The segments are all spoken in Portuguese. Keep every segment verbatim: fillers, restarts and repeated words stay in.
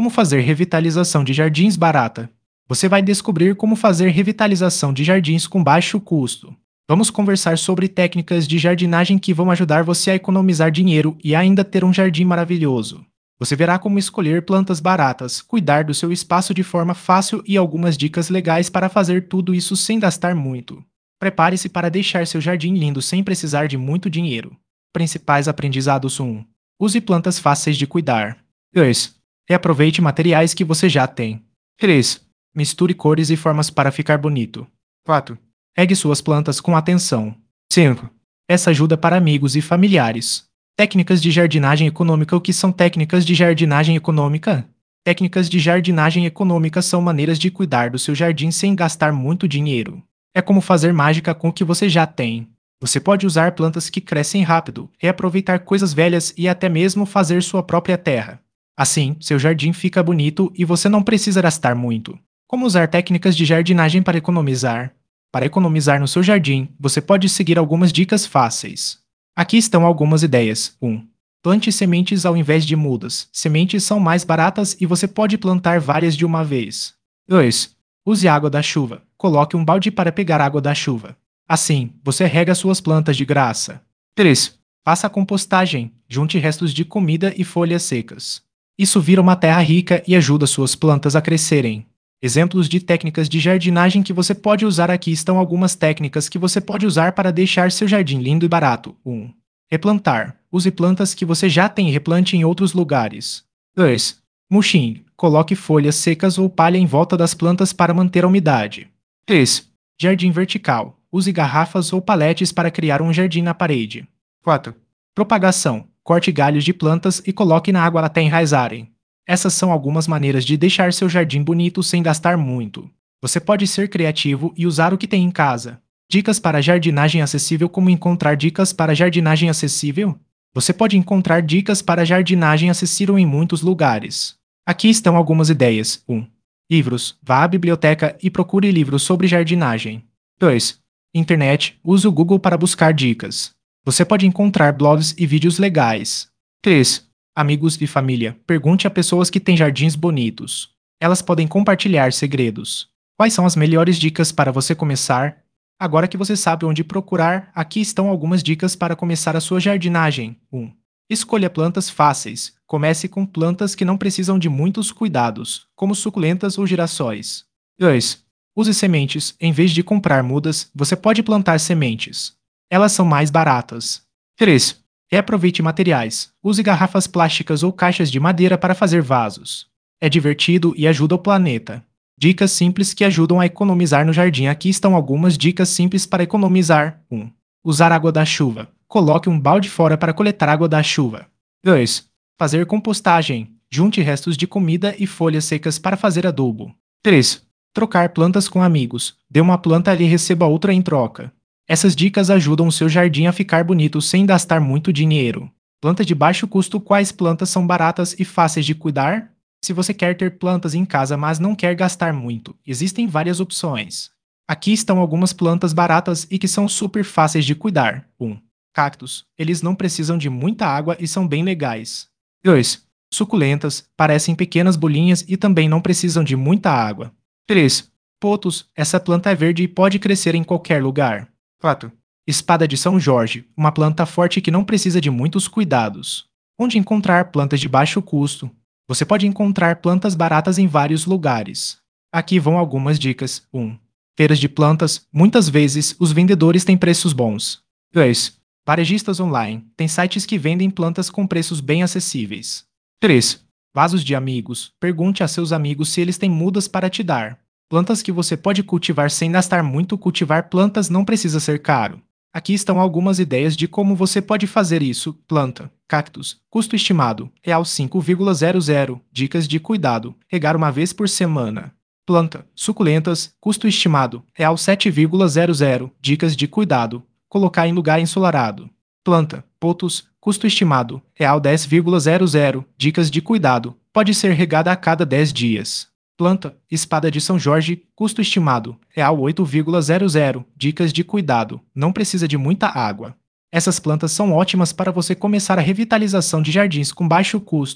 Como fazer revitalização de jardins barata? Você vai descobrir como fazer revitalização de jardins com baixo custo. Vamos conversar sobre técnicas de jardinagem que vão ajudar você a economizar dinheiro e ainda ter um jardim maravilhoso. Você verá como escolher plantas baratas, cuidar do seu espaço de forma fácil e algumas dicas legais para fazer tudo isso sem gastar muito. Prepare-se para deixar seu jardim lindo sem precisar de muito dinheiro. Principais aprendizados: um. Use plantas fáceis de cuidar. dois. Reaproveite materiais que você já tem. três. Misture cores e formas para ficar bonito. quatro. Regue suas plantas com atenção. cinco. Essa ajuda para amigos e familiares. Técnicas de jardinagem econômica. O que são técnicas de jardinagem econômica? Técnicas de jardinagem econômica são maneiras de cuidar do seu jardim sem gastar muito dinheiro. É como fazer mágica com o que você já tem. Você pode usar plantas que crescem rápido, reaproveitar coisas velhas e até mesmo fazer sua própria terra. Assim, seu jardim fica bonito e você não precisa gastar muito. Como usar técnicas de jardinagem para economizar? Para economizar no seu jardim, você pode seguir algumas dicas fáceis. Aqui estão algumas ideias. um. Plante sementes ao invés de mudas. Sementes são mais baratas e você pode plantar várias de uma vez. dois. Use água da chuva. Coloque um balde para pegar água da chuva. Assim, você rega suas plantas de graça. três. Faça a compostagem. Junte restos de comida e folhas secas. Isso vira uma terra rica e ajuda suas plantas a crescerem. Exemplos de técnicas de jardinagem que você pode usar. Aqui estão algumas técnicas que você pode usar para deixar seu jardim lindo e barato. um. Replantar. Use plantas que você já tem e replante em outros lugares. dois. Mulching. Coloque folhas secas ou palha em volta das plantas para manter a umidade. três. Jardim vertical. Use garrafas ou paletes para criar um jardim na parede. quatro. Propagação. Corte galhos de plantas e coloque na água até enraizarem. Essas são algumas maneiras de deixar seu jardim bonito sem gastar muito. Você pode ser criativo e usar o que tem em casa. Dicas para jardinagem acessível. Como encontrar dicas para jardinagem acessível? Você pode encontrar dicas para jardinagem acessível em muitos lugares. Aqui estão algumas ideias. um. Livros. Vá à biblioteca e procure livros sobre jardinagem. dois. Internet. Use o Google para buscar dicas. Você pode encontrar blogs e vídeos legais. três. Amigos e família. Pergunte a pessoas que têm jardins bonitos. Elas podem compartilhar segredos. Quais são as melhores dicas para você começar? Agora que você sabe onde procurar, aqui estão algumas dicas para começar a sua jardinagem. um. Escolha plantas fáceis. Comece com plantas que não precisam de muitos cuidados, como suculentas ou girassóis. dois. Use sementes. Em vez de comprar mudas, você pode plantar sementes. Elas são mais baratas. três. Reaproveite materiais. Use garrafas plásticas ou caixas de madeira para fazer vasos. É divertido e ajuda o planeta. Dicas simples que ajudam a economizar no jardim. Aqui estão algumas dicas simples para economizar. um. Usar água da chuva. Coloque um balde fora para coletar água da chuva. dois. Fazer compostagem. Junte restos de comida e folhas secas para fazer adubo. três. Trocar plantas com amigos. Dê uma planta ali e receba outra em troca. Essas dicas ajudam o seu jardim a ficar bonito sem gastar muito dinheiro. Plantas de baixo custo. Quais plantas são baratas e fáceis de cuidar? Se você quer ter plantas em casa, mas não quer gastar muito, existem várias opções. Aqui estão algumas plantas baratas e que são super fáceis de cuidar. um. Cactos. Eles não precisam de muita água e são bem legais. dois. Suculentas. Parecem pequenas bolinhas e também não precisam de muita água. três. Potos. Essa planta é verde e pode crescer em qualquer lugar. quatro. Espada de São Jorge. Uma planta forte que não precisa de muitos cuidados. Onde encontrar plantas de baixo custo? Você pode encontrar plantas baratas em vários lugares. Aqui vão algumas dicas. um. Feiras de plantas. Muitas vezes, os vendedores têm preços bons. dois. Varejistas online. Tem sites que vendem plantas com preços bem acessíveis. três. Vasos de amigos. Pergunte a seus amigos se eles têm mudas para te dar. Plantas que você pode cultivar sem gastar muito. Cultivar plantas não precisa ser caro. Aqui estão algumas ideias de como você pode fazer isso. Planta. Cactus. Custo estimado. Real cinco vírgula zero zero. Dicas de cuidado. Regar uma vez por semana. Planta. Suculentas. Custo estimado. Real sete vírgula zero zero. Dicas de cuidado. Colocar em lugar ensolarado. Planta. Potos. Custo estimado. Real dez vírgula zero zero. Dicas de cuidado. Pode ser regada a cada dez dias. Planta. Espada de São Jorge. Custo estimado. Real oito vírgula zero zero. Dicas de cuidado. Não precisa de muita água. Essas plantas são ótimas para você começar a revitalização de jardins com baixo custo.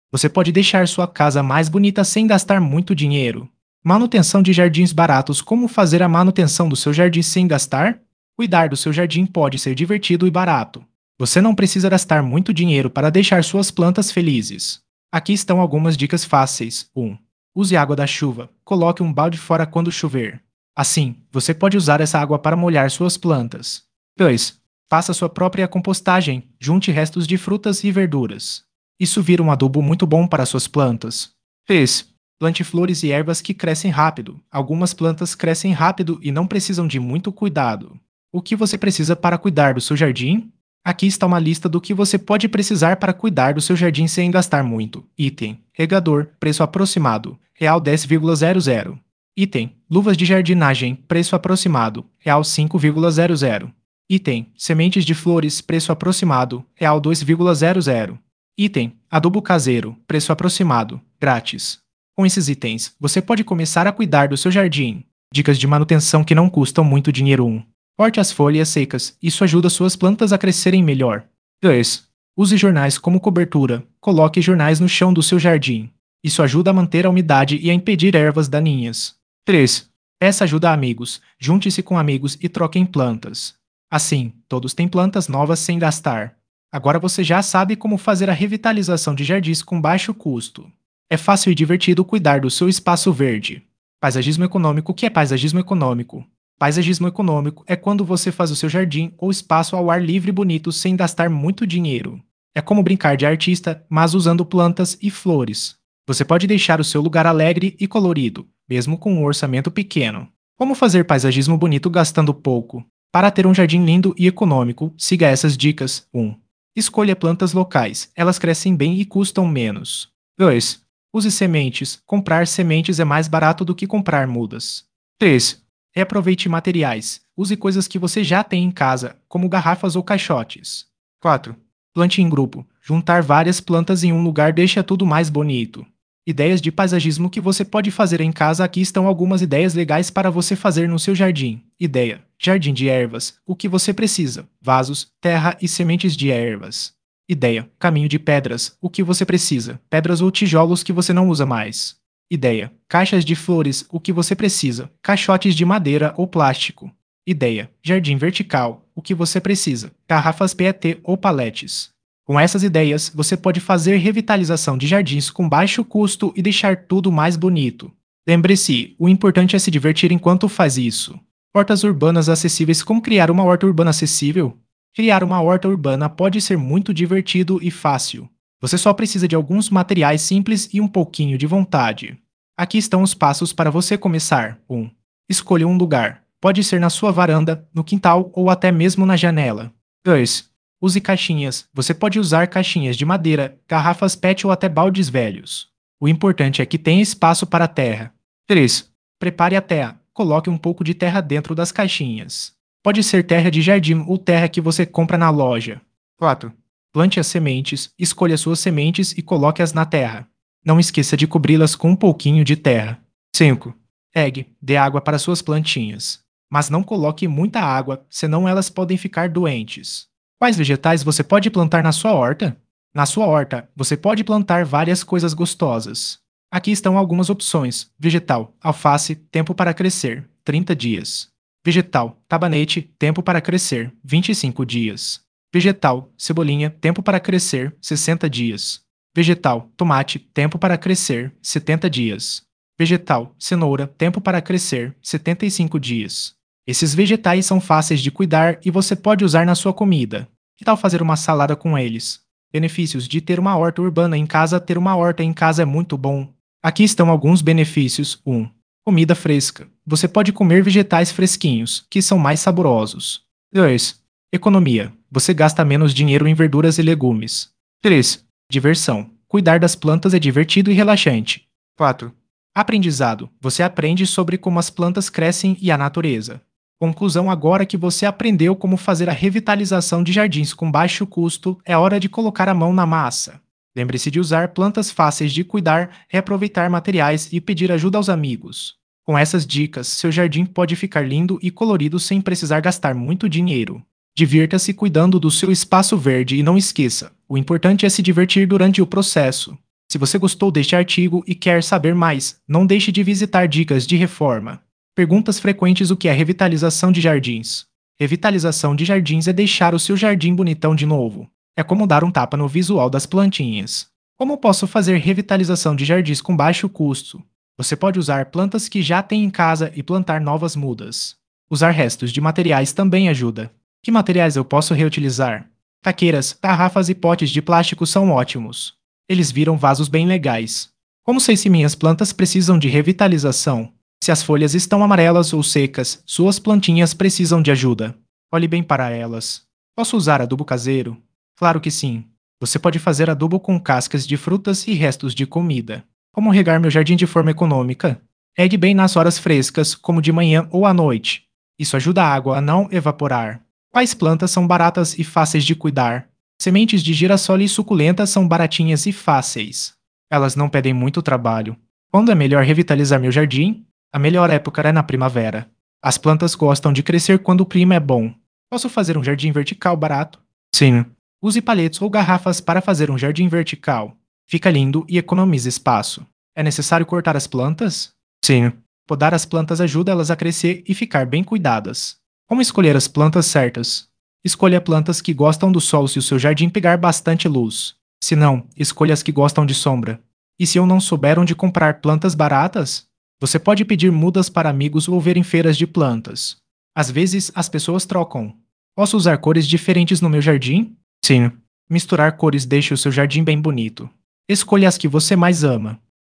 Você pode deixar sua casa mais bonita sem gastar muito dinheiro. Manutenção de jardins baratos. Como fazer a manutenção do seu jardim sem gastar? Cuidar do seu jardim pode ser divertido e barato. Você não precisa gastar muito dinheiro para deixar suas plantas felizes. Aqui estão algumas dicas fáceis. um. Use água da chuva. Coloque um balde fora quando chover. Assim, você pode usar essa água para molhar suas plantas. dois. Faça sua própria compostagem. Junte restos de frutas e verduras. Isso vira um adubo muito bom para suas plantas. três. Plante flores e ervas que crescem rápido. Algumas plantas crescem rápido e não precisam de muito cuidado. O que você precisa para cuidar do seu jardim? Aqui está uma lista do que você pode precisar para cuidar do seu jardim sem gastar muito. Item: regador, preço aproximado, real dez vírgula zero zero. Item: luvas de jardinagem, preço aproximado, real cinco vírgula zero zero. Item: sementes de flores, preço aproximado, real dois vírgula zero zero. Item: adubo caseiro, preço aproximado, grátis. Com esses itens, você pode começar a cuidar do seu jardim. Dicas de manutenção que não custam muito dinheiro. um. Corte as folhas secas, isso ajuda suas plantas a crescerem melhor. dois. Use jornais como cobertura, coloque jornais no chão do seu jardim. Isso ajuda a manter a umidade e a impedir ervas daninhas. três. Peça ajuda a amigos, junte-se com amigos e troquem plantas. Assim, todos têm plantas novas sem gastar. Agora você já sabe como fazer a revitalização de jardins com baixo custo. É fácil e divertido cuidar do seu espaço verde. Paisagismo econômico. O que é paisagismo econômico? Paisagismo econômico é quando você faz o seu jardim ou espaço ao ar livre e bonito sem gastar muito dinheiro. É como brincar de artista, mas usando plantas e flores. Você pode deixar o seu lugar alegre e colorido, mesmo com um orçamento pequeno. Como fazer paisagismo bonito gastando pouco? Para ter um jardim lindo e econômico, siga essas dicas. um. Escolha plantas locais, elas crescem bem e custam menos. dois. Use sementes, comprar sementes é mais barato do que comprar mudas. três. Reaproveite materiais, use coisas que você já tem em casa, como garrafas ou caixotes. quatro. Plante em grupo, juntar várias plantas em um lugar deixa tudo mais bonito. Ideias de paisagismo que você pode fazer em casa. Aqui estão algumas ideias legais para você fazer no seu jardim. Ideia: jardim de ervas. O que você precisa? Vasos, terra e sementes de ervas. Ideia: caminho de pedras. O que você precisa? Pedras ou tijolos que você não usa mais. Ideia: caixas de flores. O que você precisa? Caixotes de madeira ou plástico. Ideia: jardim vertical. O que você precisa? Garrafas P E T ou paletes. Com essas ideias, você pode fazer revitalização de jardins com baixo custo e deixar tudo mais bonito. Lembre-se, o importante é se divertir enquanto faz isso. Hortas urbanas acessíveis. Como criar uma horta urbana acessível? Criar uma horta urbana pode ser muito divertido e fácil. Você só precisa de alguns materiais simples e um pouquinho de vontade. Aqui estão os passos para você começar. um. Escolha um lugar. Pode ser na sua varanda, no quintal ou até mesmo na janela. dois. Use caixinhas. Você pode usar caixinhas de madeira, garrafas P E T ou até baldes velhos. O importante é que tenha espaço para a terra. três. Prepare a terra. Coloque um pouco de terra dentro das caixinhas. Pode ser terra de jardim ou terra que você compra na loja. quatro. Plante as sementes, escolha suas sementes e coloque-as na terra. Não esqueça de cobri-las com um pouquinho de terra. cinco. Regue, dê água para suas plantinhas. Mas não coloque muita água, senão elas podem ficar doentes. Quais vegetais você pode plantar na sua horta? Na sua horta, você pode plantar várias coisas gostosas. Aqui estão algumas opções. Vegetal: alface, tempo para crescer, trinta dias. Vegetal: tabanete, tempo para crescer, vinte e cinco dias. Vegetal: cebolinha, tempo para crescer, sessenta dias. Vegetal: tomate, tempo para crescer, setenta dias. Vegetal: cenoura, tempo para crescer, setenta e cinco dias. Esses vegetais são fáceis de cuidar e você pode usar na sua comida. Que tal fazer uma salada com eles? Benefícios de ter uma horta urbana em casa. Ter uma horta em casa é muito bom. Aqui estão alguns benefícios. um. Comida fresca. Você pode comer vegetais fresquinhos, que são mais saborosos. dois. Economia. Você gasta menos dinheiro em verduras e legumes. três. Diversão. Cuidar das plantas é divertido e relaxante. quatro. Aprendizado. Você aprende sobre como as plantas crescem e a natureza. Conclusão: agora que você aprendeu como fazer a revitalização de jardins com baixo custo, é hora de colocar a mão na massa. Lembre-se de usar plantas fáceis de cuidar, reaproveitar materiais e pedir ajuda aos amigos. Com essas dicas, seu jardim pode ficar lindo e colorido sem precisar gastar muito dinheiro. Divirta-se cuidando do seu espaço verde e não esqueça, o importante é se divertir durante o processo. Se você gostou deste artigo e quer saber mais, não deixe de visitar dicas de reforma. Perguntas frequentes: o que é revitalização de jardins? Revitalização de jardins é deixar o seu jardim bonitão de novo. É como dar um tapa no visual das plantinhas. Como posso fazer revitalização de jardins com baixo custo? Você pode usar plantas que já tem em casa e plantar novas mudas. Usar restos de materiais também ajuda. Que materiais eu posso reutilizar? Taqueiras, garrafas e potes de plástico são ótimos. Eles viram vasos bem legais. Como sei se minhas plantas precisam de revitalização? Se as folhas estão amarelas ou secas, suas plantinhas precisam de ajuda. Olhe bem para elas. Posso usar adubo caseiro? Claro que sim. Você pode fazer adubo com cascas de frutas e restos de comida. Como regar meu jardim de forma econômica? Regue bem nas horas frescas, como de manhã ou à noite. Isso ajuda a água a não evaporar. Quais plantas são baratas e fáceis de cuidar? Sementes de girassol e suculentas são baratinhas e fáceis. Elas não pedem muito trabalho. Quando é melhor revitalizar meu jardim? A melhor época é na primavera. As plantas gostam de crescer quando o clima é bom. Posso fazer um jardim vertical barato? Sim. Use paletes ou garrafas para fazer um jardim vertical. Fica lindo e economiza espaço. É necessário cortar as plantas? Sim. Podar as plantas ajuda elas a crescer e ficar bem cuidadas. Como escolher as plantas certas? Escolha plantas que gostam do sol se o seu jardim pegar bastante luz. Se não, escolha as que gostam de sombra. E se eu não souber onde comprar plantas baratas? Você pode pedir mudas para amigos ou ver em feiras de plantas. Às vezes, as pessoas trocam. Posso usar cores diferentes no meu jardim? Sim. Misturar cores deixa o seu jardim bem bonito. Escolha as que você mais ama.